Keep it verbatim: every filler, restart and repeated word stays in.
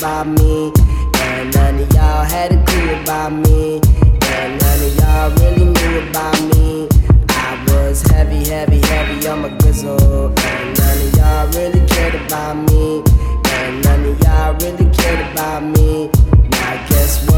about me. And none of y'all had a clue about me. And none of y'all really knew about me. I was heavy, heavy, heavy on my grizzle. And none of y'all really cared about me. And none of y'all really cared about me. Now I guess